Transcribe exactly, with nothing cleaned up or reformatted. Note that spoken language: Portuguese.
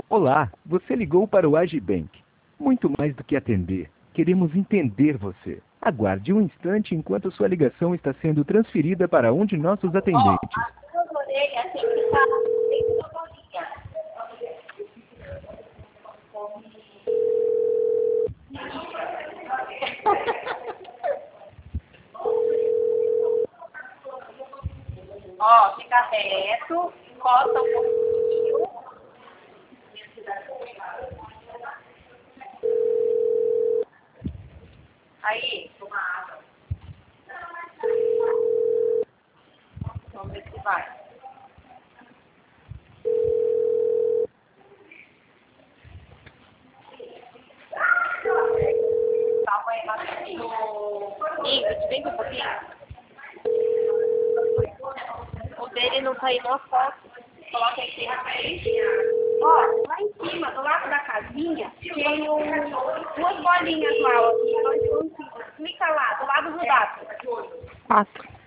Olá, você ligou para o Agibank. Muito mais do que atender, queremos entender você. Aguarde um instante enquanto sua ligação está sendo transferida para um de nossos atendentes. Ó, a orelha tem que estar dentro da bolinha. Ó, fica reto, encosta um pouquinho. Aí, toma água. Vamos ver se vai. Calma aí, rapidinho. Ingrid, vem um pouquinho. O dele não tá indo na foto. Coloca aqui na frente. Ó, lá em cima, do lado da casinha, tem um, duas bolinhas lá, ó. Dois pontinhos. Clica lá, do lado do dado. Quatro.